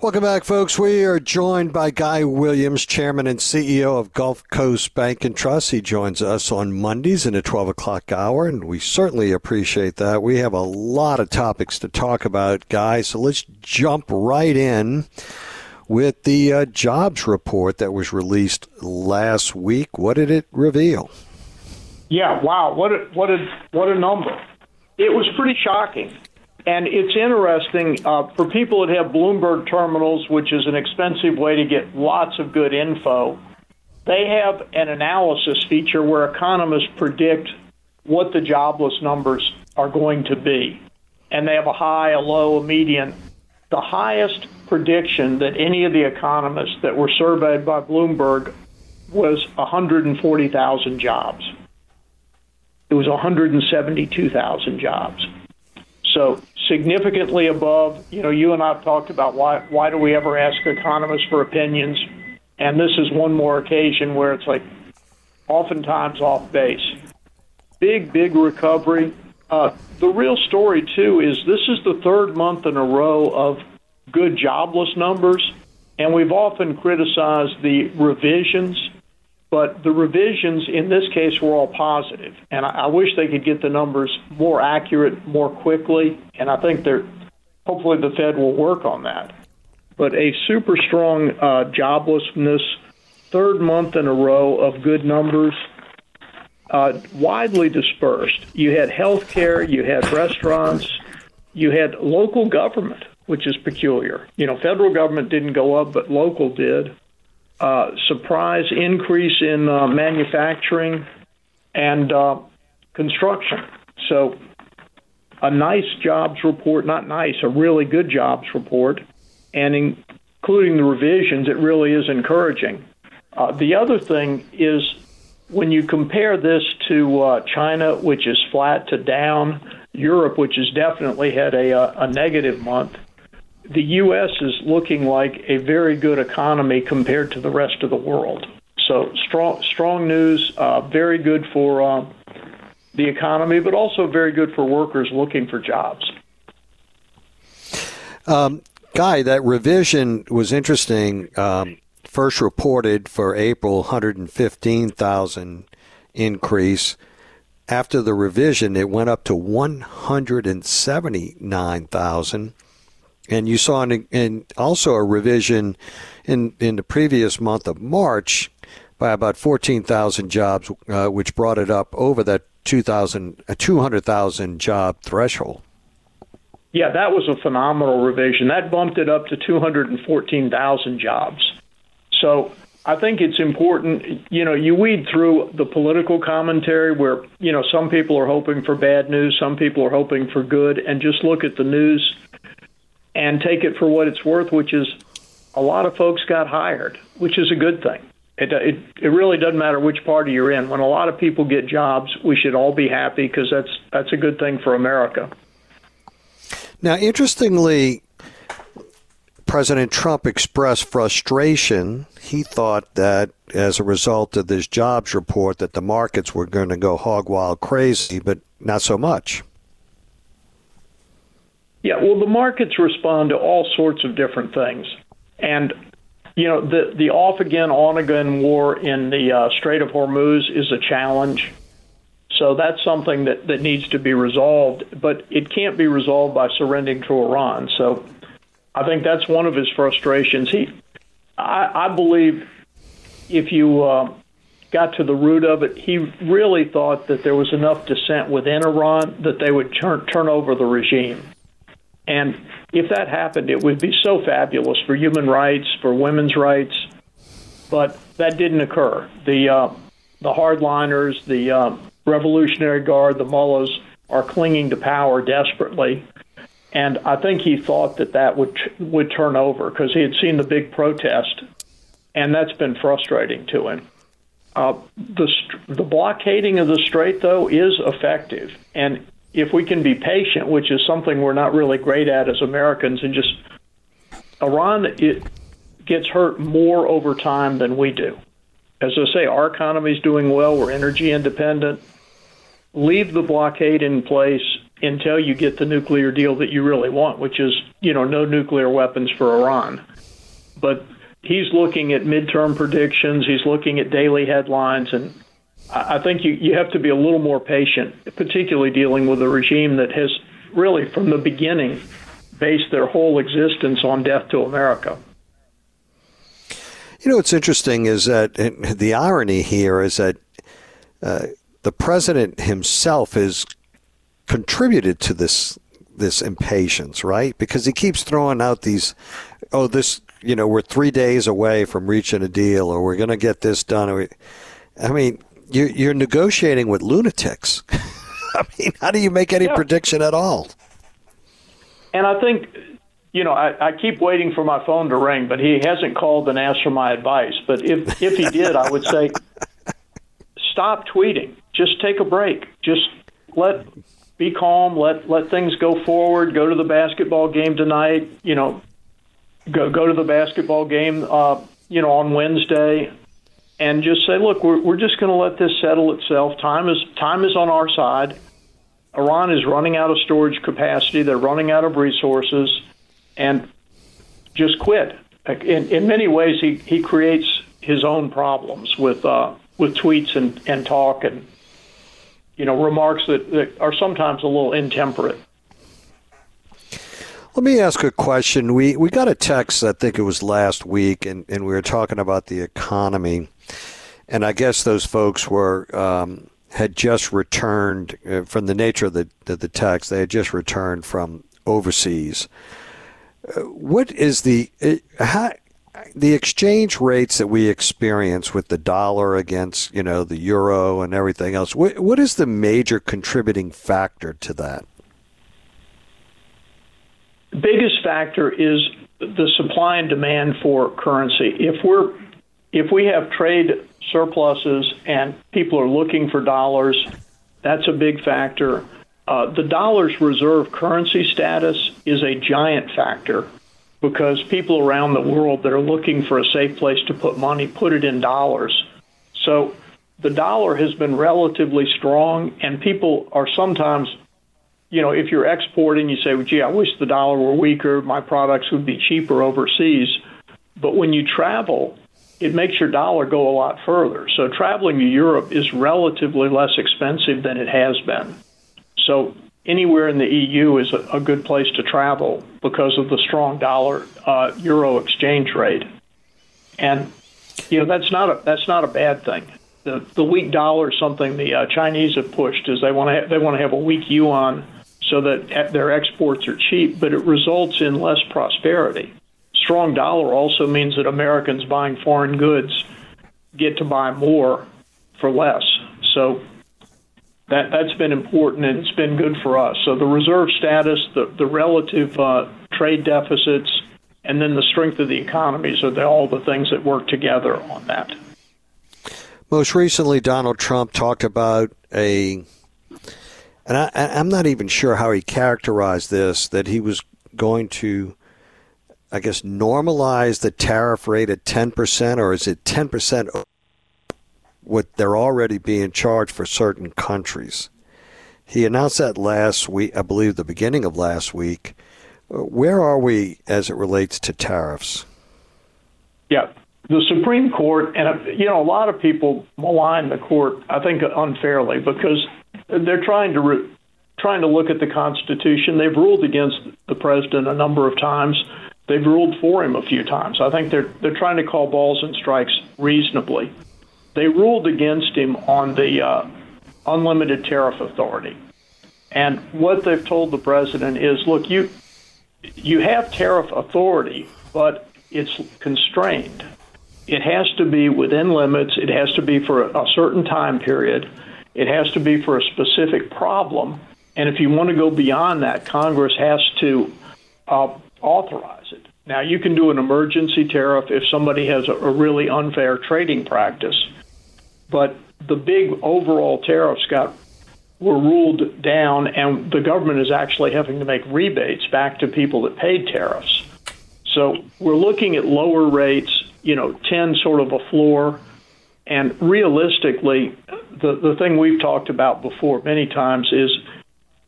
Welcome back, folks. We are joined by Guy Williams, Chairman and CEO of Gulf Coast Bank and Trust. He joins us on Mondays in the 12 o'clock hour, and we certainly appreciate that. We have a lot of topics to talk about, Guy, so let's jump right in with the jobs report that was released last week. What did it reveal? Yeah, wow, what a number. It was pretty shocking. And it's interesting, for people that have Bloomberg terminals, which is an expensive way to get lots of good info, they have an analysis feature where economists predict what the jobless numbers are going to be. And they have a high, a low, a median. The highest prediction that any of the economists that were surveyed by Bloomberg was 140,000 jobs. It was 172,000 jobs. So significantly above, you and I have talked about why do we ever ask economists for opinions? And this is one more occasion where it's like oftentimes off base. Big recovery. The real story, too, is this is the third month in a row of good jobless numbers. And we've often criticized the revisions, but the revisions in this case were all positive. And I wish they could get the numbers more accurate more quickly. And I think hopefully the Fed will work on that. But a super strong joblessness, third month in a row of good numbers, widely dispersed. You had healthcare, you had restaurants, you had local government, which is peculiar. Federal government didn't go up, but local did. Surprise increase in manufacturing and construction. So a nice jobs report, not nice, a really good jobs report, and including the revisions, it really is encouraging. The other thing is when you compare this to China, which is flat to down, Europe, which has definitely had a negative month, the U.S. is looking like a very good economy compared to the rest of the world. So strong news, very good for the economy, but also very good for workers looking for jobs. Guy, that revision was interesting. First reported for April, 115,000 increase. After the revision, it went up to 179,000. And you saw also a revision in the previous month of March by about 14,000 jobs, which brought it up over that 200,000 job threshold. Yeah, that was a phenomenal revision. That bumped it up to 214,000 jobs. So I think it's important, you weed through the political commentary where, some people are hoping for bad news, some people are hoping for good, and just look at the news and take it for what it's worth, which is a lot of folks got hired, which is a good thing. It really doesn't matter which party you're in. When a lot of people get jobs, we should all be happy because that's a good thing for America. Now, interestingly, President Trump expressed frustration. He thought that as a result of this jobs report that the markets were going to go hog wild crazy, but not so much. Yeah, well, the markets respond to all sorts of different things. And, the off-again, on-again war in the Strait of Hormuz is a challenge. So that's something that needs to be resolved. But it can't be resolved by surrendering to Iran. So I think that's one of his frustrations. I believe if you got to the root of it, he really thought that there was enough dissent within Iran that they would turn over the regime. And if that happened, it would be so fabulous for human rights, for women's rights. But that didn't occur. The hardliners, the Revolutionary Guard, the mullahs are clinging to power desperately. And I think he thought that would turn over because he had seen the big protest, and that's been frustrating to him. The blockading of the strait, though, is effective. And if we can be patient, which is something we're not really great at as Americans, and just Iran, it gets hurt more over time than we do. As I say, our economy is doing well. We're energy independent. Leave the blockade in place, until you get the nuclear deal that you really want, which is, no nuclear weapons for Iran. But he's looking at midterm predictions. He's looking at daily headlines. And I think you have to be a little more patient, particularly dealing with a regime that has really, from the beginning, based their whole existence on death to America. What's interesting is that the irony here is that the president himself has contributed to this impatience, right? Because he keeps throwing out these, we're 3 days away from reaching a deal, or we're going to get this done. I mean, you're negotiating with lunatics. I mean, how do you make any prediction at all? And I think, I keep waiting for my phone to ring, but he hasn't called and asked for my advice. But if he did, I would say, stop tweeting. Just take a break. Just be calm. Let things go forward. Go to the basketball game tonight. Go to the basketball game, on Wednesday, and just say, look, we're just going to let this settle itself. Time is on our side. Iran is running out of storage capacity. They're running out of resources, and just quit. In many ways, he creates his own problems with tweets and talk and remarks that are sometimes a little intemperate. Let me ask a question. We got a text, I think it was last week, and we were talking about the economy, and I guess those folks had just returned from the nature of the text. They had just returned from overseas. What is the exchange rates that we experience with the dollar against, the euro and everything else? What is the major contributing factor to that? The biggest factor is the supply and demand for currency. If we have trade surpluses and people are looking for dollars, that's a big factor. The dollar's reserve currency status is a giant factor because people around the world that are looking for a safe place to put money put it in dollars. So the dollar has been relatively strong, and people are sometimes, if you're exporting, you say, well, gee, I wish the dollar were weaker. My products would be cheaper overseas. But when you travel, it makes your dollar go a lot further. So traveling to Europe is relatively less expensive than it has been. So anywhere in the EU is a good place to travel because of the strong dollar-euro exchange rate. And, that's not a bad thing. The weak dollar is something the Chinese have pushed, is they want to have a weak yuan so that their exports are cheap, but it results in less prosperity. Strong dollar also means that Americans buying foreign goods get to buy more for less. So that's been important, and it's been good for us. So the reserve status, the relative trade deficits, and then the strength of the economies are all the things that work together on that. Most recently, Donald Trump talked about and I'm not even sure how he characterized this, that he was going to, I guess, normalize the tariff rate at 10%, or is it 10% what they're already being charged for certain countries? He announced that last week, I believe the beginning of last week. Where are we as it relates to tariffs? Yeah. The Supreme Court, and a lot of people malign the court, I think unfairly, because they're trying to look at the Constitution. They've ruled against the president a number of times. They've ruled for him a few times. I think they're trying to call balls and strikes reasonably. They ruled against him on the unlimited tariff authority. And what they've told the president is, look, you have tariff authority, but it's constrained. It has to be within limits. It has to be for a certain time period. It has to be for a specific problem. And if you want to go beyond that, Congress has to authorize it. Now, you can do an emergency tariff if somebody has a really unfair trading practice. But the big overall tariffs were ruled down, and the government is actually having to make rebates back to people that paid tariffs. So we're looking at lower rates, 10 sort of a floor. And realistically, the thing we've talked about before many times is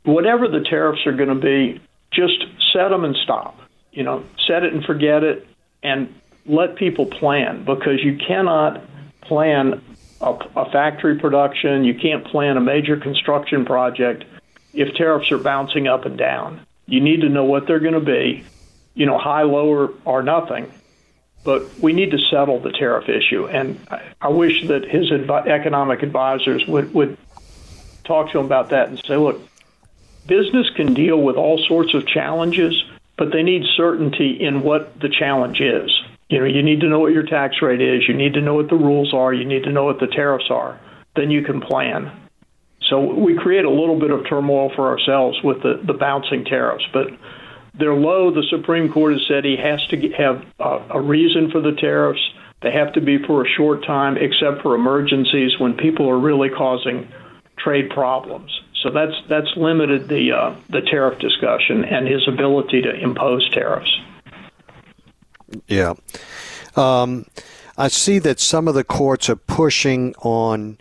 whatever the tariffs are going to be, just set them and stop. Set it and forget it, and let people plan, because you cannot plan a factory production. You can't plan a major construction project if tariffs are bouncing up and down. You need to know what they're going to be, high, low, or nothing. But we need to settle the tariff issue. And I wish that his economic advisors would talk to him about that and say, look, business can deal with all sorts of challenges, but they need certainty in what the challenge is. You need to know what your tax rate is. You need to know what the rules are. You need to know what the tariffs are. Then you can plan. So we create a little bit of turmoil for ourselves with the bouncing tariffs, but they're low. The Supreme Court has said he has to have a reason for the tariffs. They have to be for a short time, except for emergencies when people are really causing trade problems. So that's limited the tariff discussion and his ability to impose tariffs. Yeah. I see that some of the courts are pushing on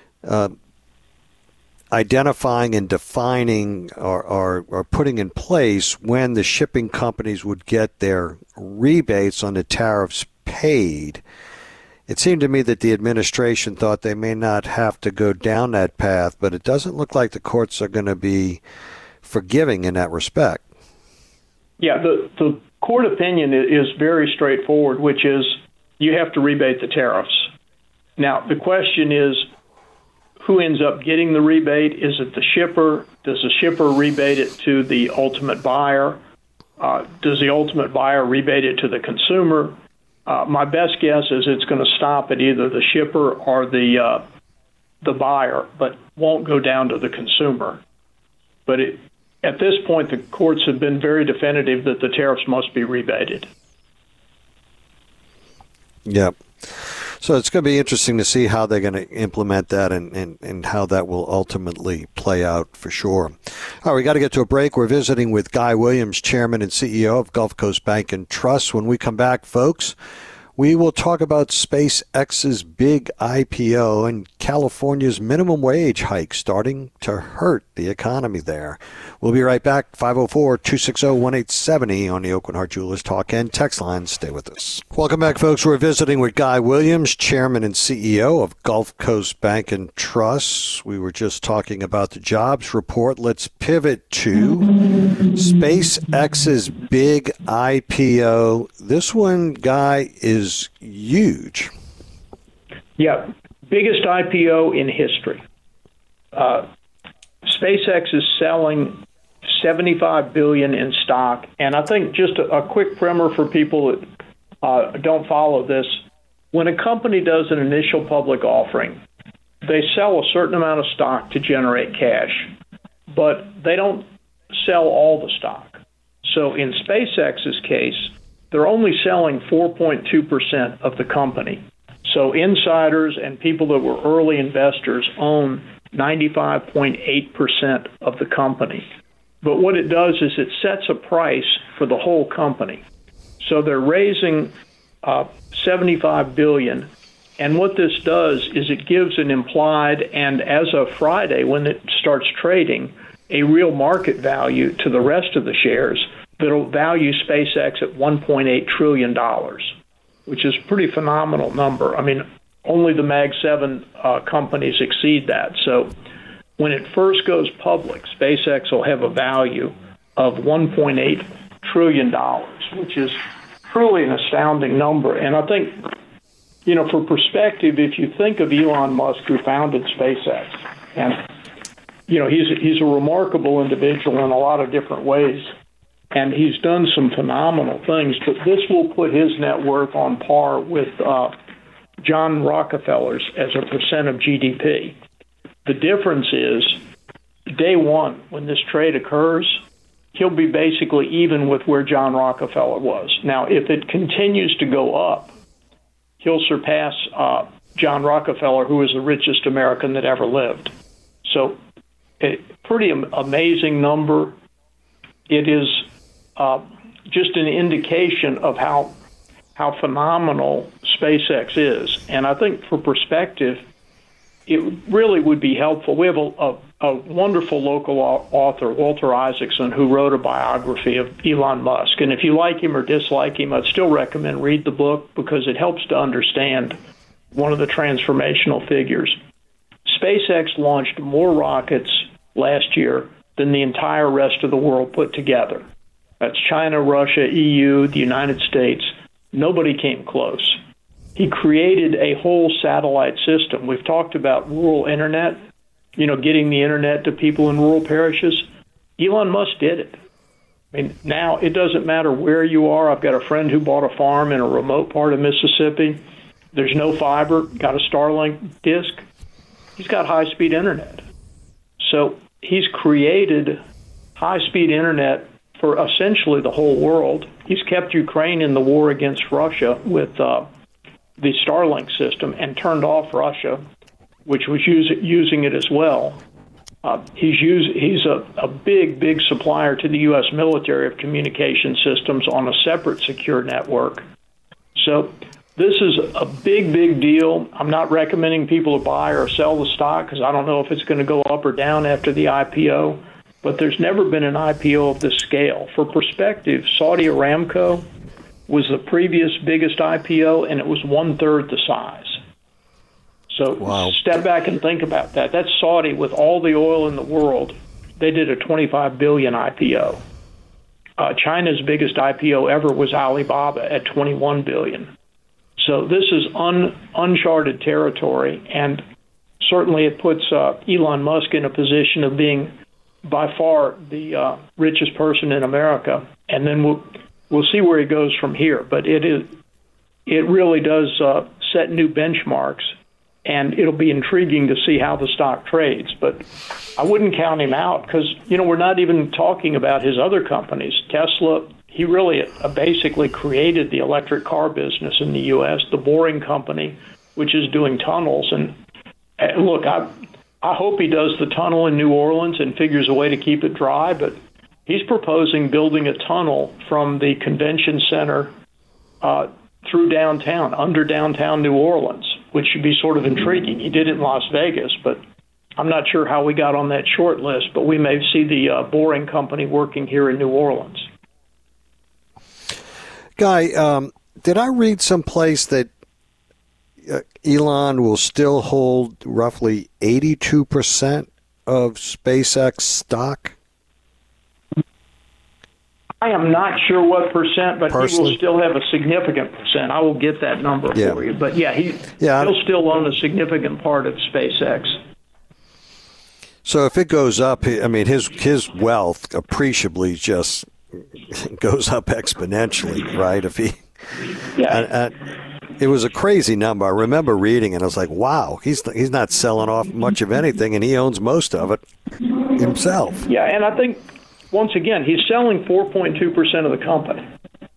identifying and defining or putting in place when the shipping companies would get their rebates on the tariffs paid. It seemed to me that the administration thought they may not have to go down that path, but it doesn't look like the courts are going to be forgiving in that respect. Yeah, the court opinion is very straightforward, which is you have to rebate the tariffs. Now, the question is, who ends up getting the rebate? Is it the shipper? Does the shipper rebate it to the ultimate buyer? Does the ultimate buyer rebate it to the consumer? My best guess is it's going to stop at either the shipper or the buyer, but won't go down to the consumer. But at this point, the courts have been very definitive that the tariffs must be rebated. Yep. So it's going to be interesting to see how they're going to implement that and how that will ultimately play out for sure. All right, we got to get to a break. We're visiting with Guy Williams, Chairman and CEO of Gulf Coast Bank and Trust. When we come back, folks, we will talk about SpaceX's big IPO and California's minimum wage hike starting to hurt the economy there. We'll be right back. 504-260-1870 on the Aucoin Hart Jewelers Talk and Text line. Stay with us. Welcome back, folks. We're visiting with Guy Williams, Chairman and CEO of Gulf Coast Bank and Trust. We were just talking about the jobs report. Let's pivot to SpaceX's big IPO. This one, Guy, is huge. Yeah, biggest IPO in history. SpaceX is selling $75 billion in stock, and I think just a quick primer for people that don't follow this: when a company does an initial public offering, they sell a certain amount of stock to generate cash, but they don't sell all the stock. So in SpaceX's case, they're only selling 4.2% of the company. So insiders and people that were early investors own 95.8% of the company. But what it does is it sets a price for the whole company. So they're raising $75 billion. And what this does is it gives an implied, and as of Friday, when it starts trading, a real market value to the rest of the shares that'll value SpaceX at $1.8 trillion, which is a pretty phenomenal number. I mean, only the Mag 7 companies exceed that. So when it first goes public, SpaceX will have a value of $1.8 trillion, which is truly an astounding number. And I think, for perspective, if you think of Elon Musk, who founded SpaceX, and, he's a remarkable individual in a lot of different ways, and he's done some phenomenal things, but this will put his net worth on par with John Rockefeller's as a percent of GDP. The difference is, day one, when this trade occurs, he'll be basically even with where John Rockefeller was. Now, if it continues to go up, he'll surpass John Rockefeller, who is the richest American that ever lived. So, a pretty amazing number. It is just an indication of how phenomenal SpaceX is. And I think for perspective, it really would be helpful. We have a a wonderful local author, Walter Isaacson, who wrote a biography of Elon Musk. And if you like him or dislike him, I'd still recommend read the book because it helps to understand one of the transformational figures. SpaceX launched more rockets last year than the entire rest of the world put together. That's China, Russia, EU, the United States. Nobody came close. He created a whole satellite system. We've talked about rural internet, getting the internet to people in rural parishes. Elon Musk did it. I mean, now it doesn't matter where you are. I've got a friend who bought a farm in a remote part of Mississippi. There's no fiber, got a Starlink dish. He's got high-speed internet. So he's created high-speed internet for essentially the whole world. He's kept Ukraine in the war against Russia with the Starlink system and turned off Russia, which was using it as well. He's a big supplier to the U.S. military of communication systems on a separate secure network. So this is a big deal. I'm not recommending people to buy or sell the stock because I don't know if it's going to go up or down after the IPO, but there's never been an IPO of this scale. For perspective, Saudi Aramco was the previous biggest IPO, and it was one-third the size. So wow. Step back and think about that. That's Saudi with all the oil in the world. They did a $25 billion IPO. China's biggest IPO ever was Alibaba at $21 billion. So this is uncharted territory, and certainly it puts Elon Musk in a position of being by far the richest person in America. And then we'll see where he goes from here. But it really does set new benchmarks. And it'll be intriguing to see how the stock trades. But I wouldn't count him out because, we're not even talking about his other companies. Tesla, he really basically created the electric car business in the U.S., the Boring Company, which is doing tunnels. And look, I hope he does the tunnel in New Orleans and figures a way to keep it dry. But he's proposing building a tunnel from the convention center through downtown, under downtown New Orleans, which should be sort of intriguing. He did it in Las Vegas, but I'm not sure how we got on that short list, but we may see the Boring Company working here in New Orleans. Guy, did I read someplace that Elon will still hold roughly 82% of SpaceX stock? I am not sure what percent, but Personally? He will still have a significant percent. I will get that number for you. But he'll still own a significant part of SpaceX. So if it goes up, I mean, his wealth appreciably just goes up exponentially, right? If he, it was a crazy number. I remember reading it. I was like, wow, he's not selling off much of anything, and he owns most of it himself. Yeah, and I think, once again, he's selling 4.2% of the company.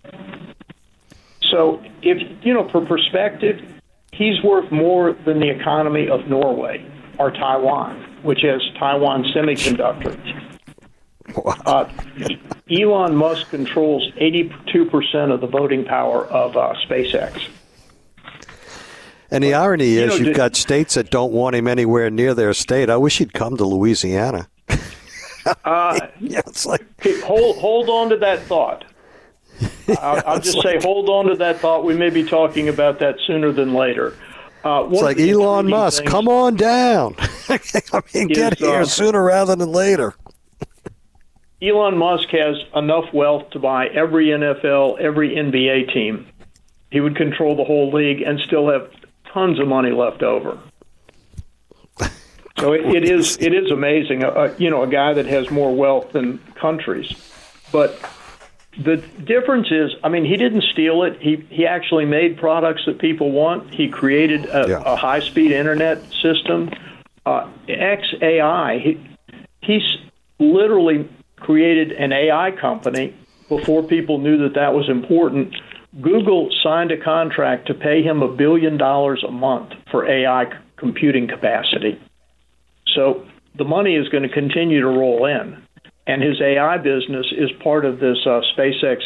So, for perspective, he's worth more than the economy of Norway or Taiwan, which has Taiwan Semiconductor. Wow. Elon Musk controls 82% of the voting power of SpaceX. And the irony is you've got states that don't want him anywhere near their state. I wish he'd come to Louisiana. It's like hold on to that thought. I'll just say hold on to that thought. We may be talking about that sooner than later. It's like Elon Musk, come on down. Get here sooner rather than later. Elon Musk has enough wealth to buy every NFL, every NBA team. He would control the whole league and still have tons of money left over. So it is amazing, a guy that has more wealth than countries. But the difference is, he didn't steal it. He actually made products that people want. He created a high-speed internet system. xAI, he's literally created an AI company before people knew that was important. Google signed a contract to pay him $1 billion a month for AI computing capacity. So the money is going to continue to roll in, and his AI business is part of this SpaceX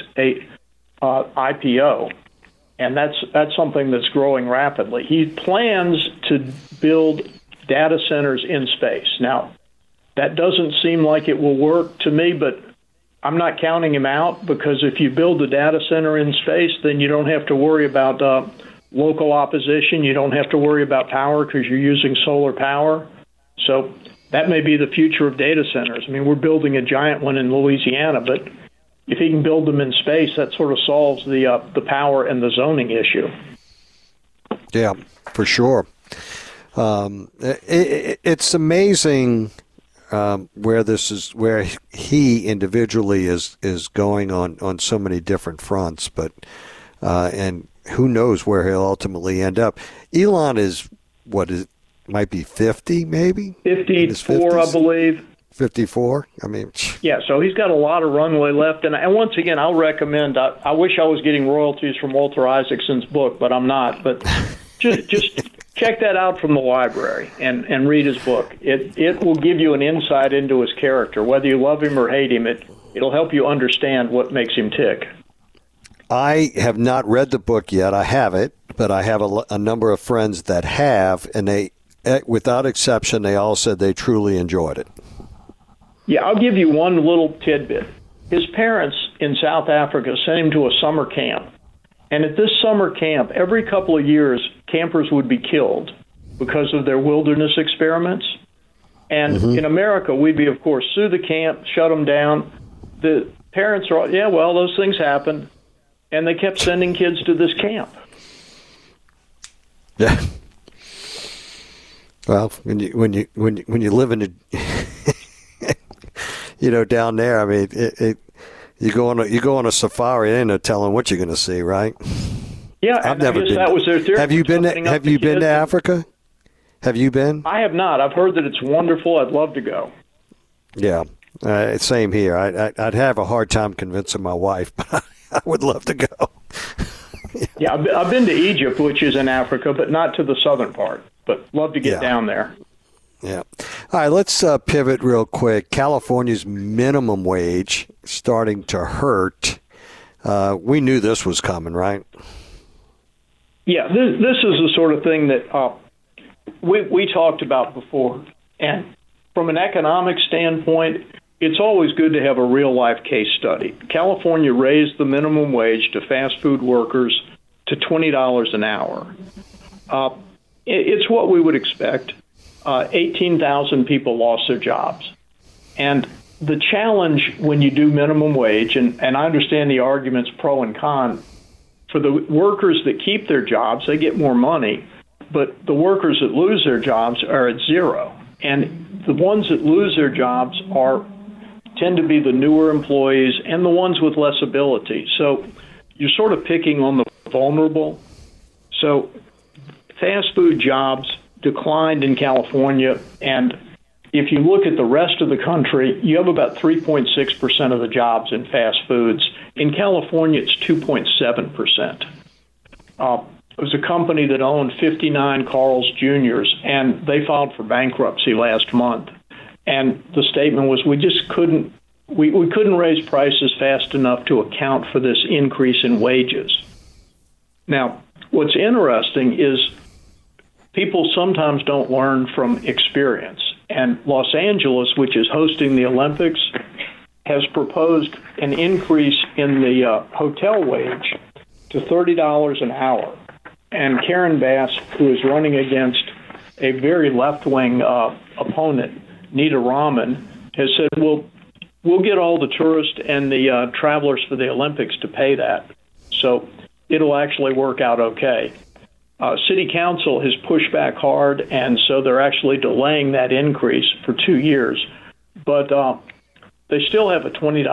IPO, and that's something that's growing rapidly. He plans to build data centers in space. Now, That doesn't seem like it will work to me, but I'm not counting him out, because if you build a data center in space, then you don't have to worry about local opposition. You don't have to worry about power because you're using solar power. So that may be the future of data centers. I mean, we're building a giant one in Louisiana, but if he can build them in space, that sort of solves the power and the zoning issue. Yeah, for sure. It's amazing where he individually is going on so many different fronts, but and who knows where he'll ultimately end up. Elon might be 50, maybe 54, I believe. 54. I mean, yeah. So he's got a lot of runway left, and once again, I'll recommend. I wish I was getting royalties from Walter Isaacson's book, but I'm not. But just check that out from the library and read his book. It will give you an insight into his character, whether you love him or hate him. It'll help you understand what makes him tick. I have not read the book yet. I have it, but I have a number of friends that have, and they, without exception, they all said they truly enjoyed it. Yeah, I'll give you one little tidbit. His parents in South Africa sent him to a summer camp. And at this summer camp, every couple of years, campers would be killed because of their wilderness experiments. And in America, we'd be, of course, sue the camp, shut them down. The parents are, yeah, well, those things happened. And they kept sending kids to this camp. Yeah. Well, when you live in a, down there, I mean, you go on a safari, there ain't no telling what you're going to see, right? Yeah, I've never been. That was their theory. Have you been to Africa? Have you been? I have not. I've heard that it's wonderful. I'd love to go. Yeah, same here. I'd have a hard time convincing my wife, but I would love to go. Yeah, I've been to Egypt, which is in Africa, but not to the southern part. But love to get down there. Yeah. All right, let's pivot real quick. California's minimum wage starting to hurt. We knew this was coming, right? Yeah, this is the sort of thing that we talked about before. And from an economic standpoint, it's always good to have a real-life case study. California raised the minimum wage to fast food workers to $20 an hour. It's what we would expect. 18,000 people lost their jobs. And the challenge when you do minimum wage, and I understand the arguments pro and con, for the workers that keep their jobs, they get more money, but the workers that lose their jobs are at zero. And the ones that lose their jobs tend to be the newer employees and the ones with less ability. So you're sort of picking on the vulnerable. So fast food jobs declined in California, and if you look at the rest of the country, you have about 3.6% of the jobs in fast foods. In California, it's 2.7%. It was a company that owned 59 Carl's Jr.'s, and they filed for bankruptcy last month. And the statement was, we just couldn't raise prices fast enough to account for this increase in wages. Now, what's interesting is people sometimes don't learn from experience. And Los Angeles, which is hosting the Olympics, has proposed an increase in the hotel wage to $30 an hour. And Karen Bass, who is running against a very left-wing opponent, Nita Raman, has said, we'll get all the tourists and the travelers for the Olympics to pay that. So it'll actually work out okay. City Council has pushed back hard, and so they're actually delaying that increase for 2 years. But they still have a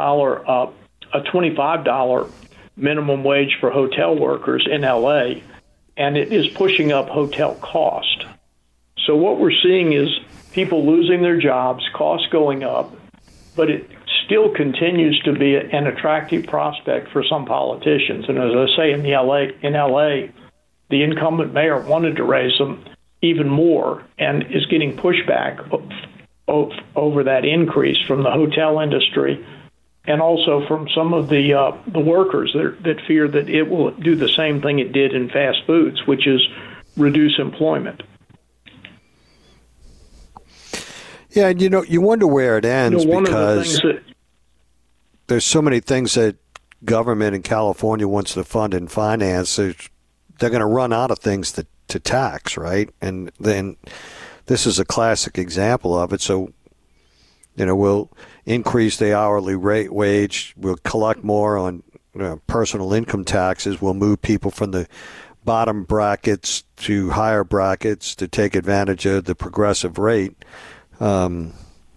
$25 minimum wage for hotel workers in L.A., and it is pushing up hotel cost. So what we're seeing is people losing their jobs, costs going up, but it still continues to be an attractive prospect for some politicians. And as I say, in L.A., the incumbent mayor wanted to raise them even more and is getting pushback over that increase from the hotel industry and also from some of the workers that fear that it will do the same thing it did in fast foods, which is reduce employment. Yeah, and you wonder where it ends because of there's so many things that government in California wants to fund and finance. They're going to run out of things to tax, right? And then this is a classic example of it. So, we'll increase the hourly rate wage. We'll collect more on personal income taxes. We'll move people from the bottom brackets to higher brackets to take advantage of the progressive rate. They're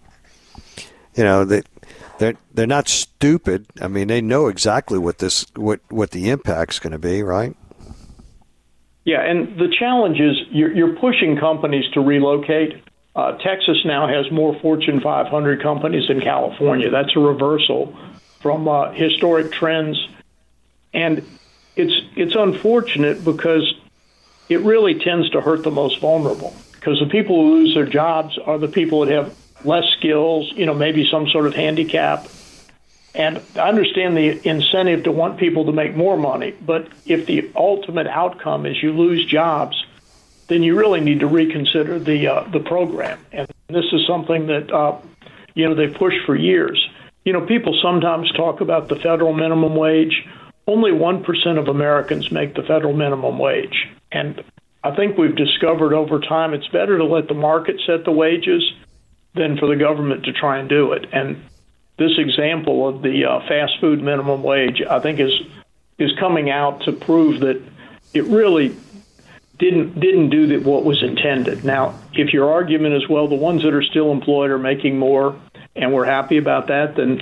not stupid. I mean, they know exactly what the impact's going to be, right? Yeah, and the challenge is you're pushing companies to relocate. Texas now has more Fortune 500 companies than California. That's a reversal from historic trends, and it's unfortunate because it really tends to hurt the most vulnerable. Because the people who lose their jobs are the people that have less skills, maybe some sort of handicap. And I understand the incentive to want people to make more money, but if the ultimate outcome is you lose jobs, then you really need to reconsider the program. And this is something that they've pushed for years. People sometimes talk about the federal minimum wage. Only 1% of Americans make the federal minimum wage, and I think we've discovered over time it's better to let the market set the wages than for the government to try and do it. And this example of the fast food minimum wage, I think, is coming out to prove that it really didn't do what was intended. Now, if your argument is, well, the ones that are still employed are making more, and we're happy about that, then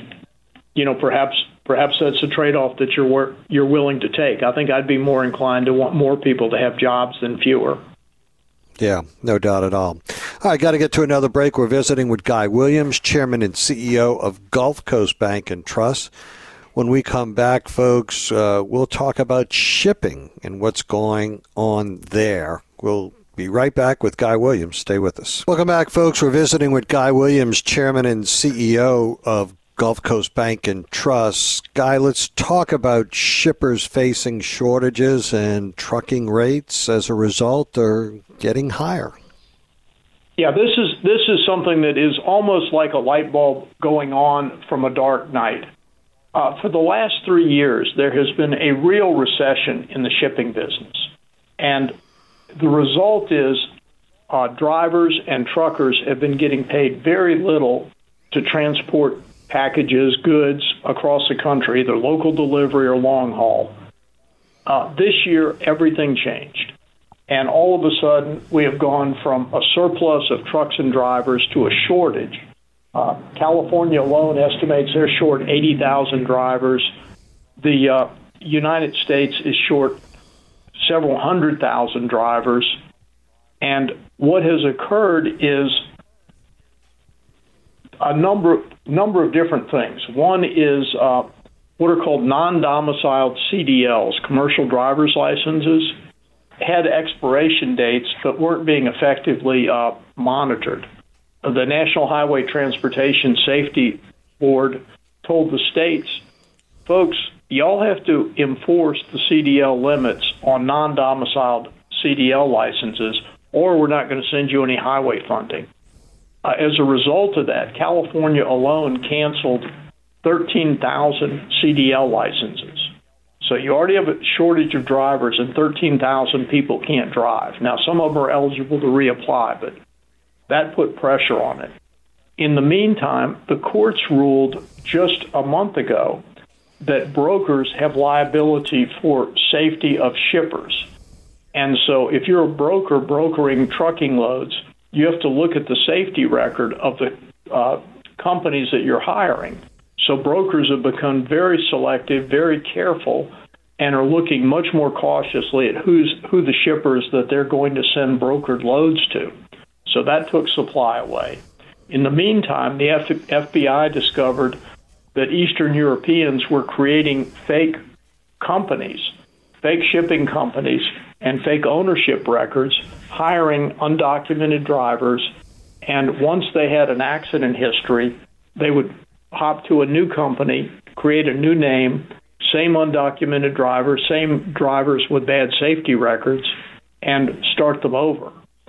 perhaps that's a trade-off that you're willing to take. I think I'd be more inclined to want more people to have jobs than fewer. Yeah, no doubt at all. All right, got to get to another break. We're visiting with Guy Williams, Chairman and CEO of Gulf Coast Bank and Trust. When we come back, folks, we'll talk about shipping and what's going on there. We'll be right back with Guy Williams. Stay with us. Welcome back, folks. We're visiting with Guy Williams, Chairman and CEO of Gulf Coast Bank and Trust. Guy, let's talk about shippers facing shortages and trucking rates as a result are getting higher. Yeah, this is something that is almost like a light bulb going on from a dark night. For the last 3 years, there has been a real recession in the shipping business. And the result is drivers and truckers have been getting paid very little to transport packages, goods across the country, either local delivery or long haul. This year, everything changed. And all of a sudden, we have gone from a surplus of trucks and drivers to a shortage. California alone estimates they're short 80,000 drivers. The United States is short several 100,000 drivers. And what has occurred is a number of different things. One is what are called non-domiciled CDLs, commercial driver's licenses, had expiration dates but weren't being effectively monitored. The National Highway Transportation Safety Board told the states, folks, y'all have to enforce the CDL limits on non-domiciled CDL licenses, or we're not going to send you any highway funding. As a result of that, California alone canceled 13,000 CDL licenses. So you already have a shortage of drivers, and 13,000 people can't drive. Now, some of them are eligible to reapply, but that put pressure on it. In the meantime, the courts ruled just a month ago that brokers have liability for safety of shippers. And so if you're a broker brokering trucking loads, you have to look at the safety record of the companies that you're hiring. So brokers have become very selective, very careful, and are looking much more cautiously at who the shippers that they're going to send brokered loads to. So that took supply away. In the meantime, the FBI discovered that Eastern Europeans were creating fake companies, fake shipping companies, and fake ownership records, hiring undocumented drivers, and once they had an accident history, they would hop to a new company, create a new name, same undocumented drivers, same drivers with bad safety records, and start them over.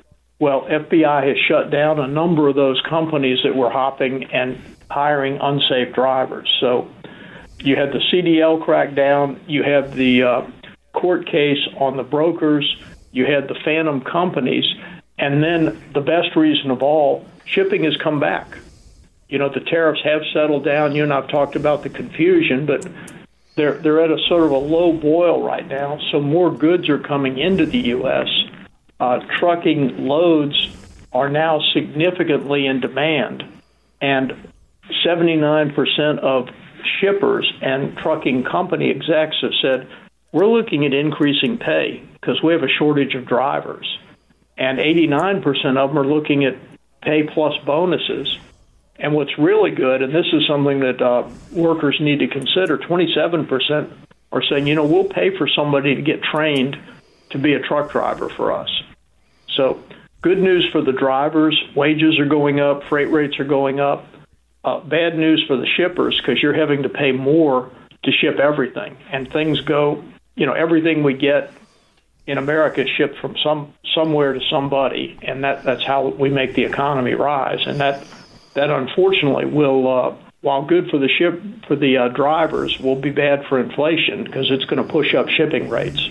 Well, FBI has shut down a number of those companies that were hopping and hiring unsafe drivers. So you had the CDL crackdown, you had the court case on the brokers, you had the phantom companies, and then the best reason of all, shipping has come back. You know, the tariffs have settled down. You and I have talked about the confusion, but they're at a sort of a low boil right now, so more goods are coming into the U.S. Trucking loads are now significantly in demand, and 79% of shippers and trucking company execs have said, we're looking at increasing pay because we have a shortage of drivers. And 89% of them are looking at pay plus bonuses. And what's really good, and this is something that workers need to consider, 27% are saying, you know, we'll pay for somebody to get trained to be a truck driver for us. So good news for the drivers. Wages are going up. Freight rates are going up. Bad news for the shippers because you're having to pay more to ship everything. And things go, you know, everything we get in America is shipped from somewhere to somebody, and that's how we make the economy rise. And that unfortunately will, while good for the drivers, will be bad for inflation because it's going to push up shipping rates.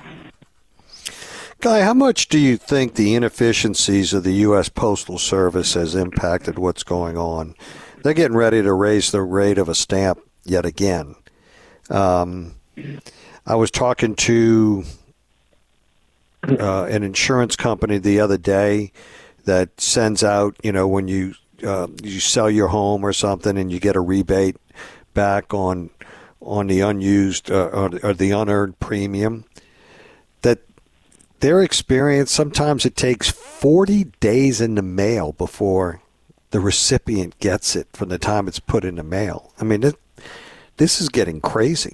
Guy, how much do you think the inefficiencies of the U.S. Postal Service has impacted what's going on? They're getting ready to raise the rate of a stamp yet again. I was talking to an insurance company the other day that sends out, you know, when you sell your home or something and you get a rebate back on the unused or the unearned premium, that their experience, sometimes it takes 40 days in the mail before the recipient gets it from the time it's put in the mail. I mean, this is getting crazy.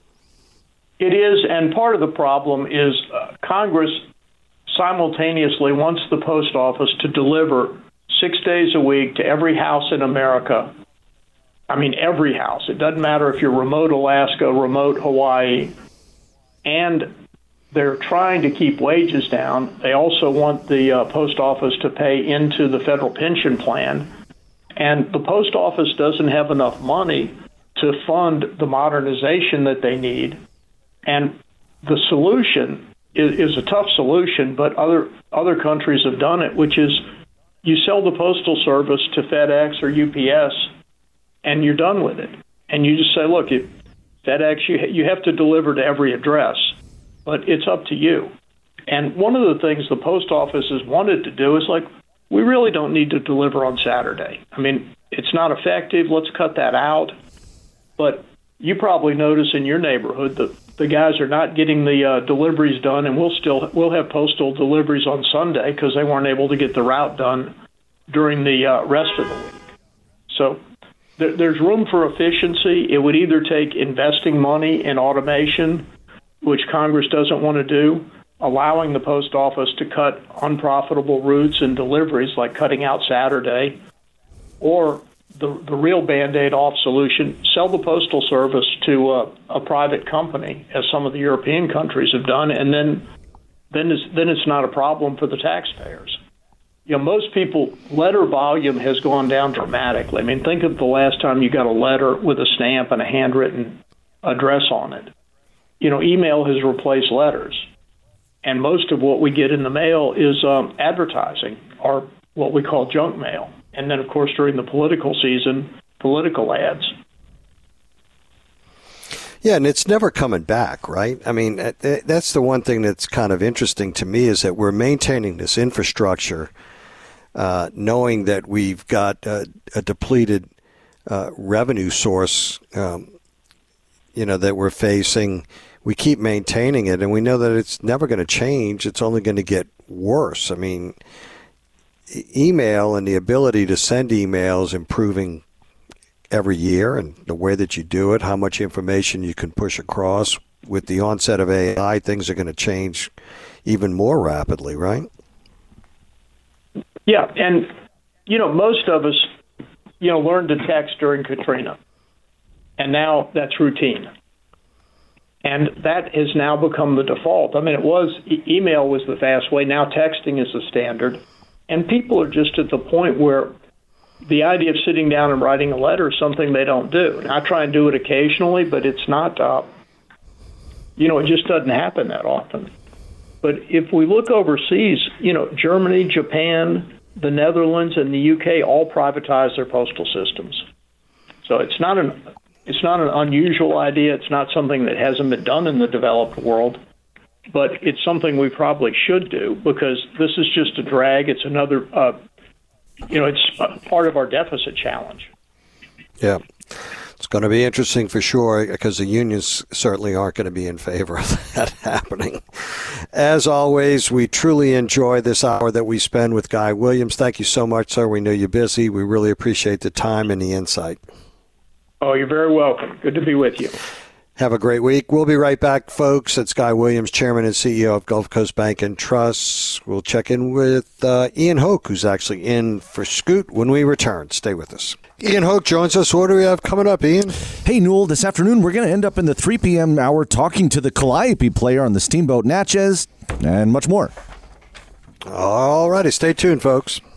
It is, and part of the problem is Congress simultaneously wants the post office to deliver 6 days a week to every house in America. I mean, every house. It doesn't matter if you're remote Alaska, remote Hawaii, and they're trying to keep wages down. They also want the post office to pay into the federal pension plan. And the post office doesn't have enough money to fund the modernization that they need. And the solution is a tough solution, but other countries have done it, which is you sell the Postal Service to FedEx or UPS, and you're done with it. And you just say, look, FedEx, you have to deliver to every address, but it's up to you. And one of the things the post office has wanted to do is like, we really don't need to deliver on Saturday. I mean, it's not effective. Let's cut that out. But you probably notice in your neighborhood that the guys are not getting the deliveries done, and we'll have postal deliveries on Sunday because they weren't able to get the route done during the rest of the week. So there's room for efficiency. It would either take investing money in automation, which Congress doesn't want to do, allowing the post office to cut unprofitable routes and deliveries like cutting out Saturday, or the real Band-Aid off solution, sell the Postal Service to a private company, as some of the European countries have done, and then it's not a problem for the taxpayers. You know, most people, letter volume has gone down dramatically. I mean, think of the last time you got a letter with a stamp and a handwritten address on it. You know, email has replaced letters. And most of what we get in the mail is advertising, or what we call junk mail. And then, of course, during the political season, political ads. Yeah, and it's never coming back, right? I mean, that's the one thing that's kind of interesting to me is that we're maintaining this infrastructure, knowing that we've got a depleted revenue source, that we're facing. We keep maintaining it, and we know that it's never going to change. It's only going to get worse. I mean, email and the ability to send emails improving every year, and the way that you do it, how much information you can push across. With the onset of AI, things are going to change even more rapidly, right? Yeah, and, most of us, learned to text during Katrina, and now that's routine. And that has now become the default. I mean, email was the fast way. Now texting is the standard. And people are just at the point where the idea of sitting down and writing a letter is something they don't do. And I try and do it occasionally, but it's not, it just doesn't happen that often. But if we look overseas, Germany, Japan, the Netherlands, and the UK all privatize their postal systems. So it's not an unusual idea. It's not something that hasn't been done in the developed world, but it's something we probably should do because this is just a drag. It's another, it's part of our deficit challenge. Yeah. It's going to be interesting for sure because the unions certainly aren't going to be in favor of that happening. As always, we truly enjoy this hour that we spend with Guy Williams. Thank you so much, sir. We know you're busy. We really appreciate the time and the insight. Oh, you're very welcome. Good to be with you. Have a great week. We'll be right back, folks. It's Guy Williams, Chairman and CEO of Gulf Coast Bank and Trust. We'll check in with Ian Hoke, who's actually in for Scoot when we return. Stay with us. Ian Hoke joins us. What do we have coming up, Ian? Hey, Newell, this afternoon we're going to end up in the 3 p.m. hour talking to the Calliope player on the Steamboat Natchez and much more. All righty. Stay tuned, folks.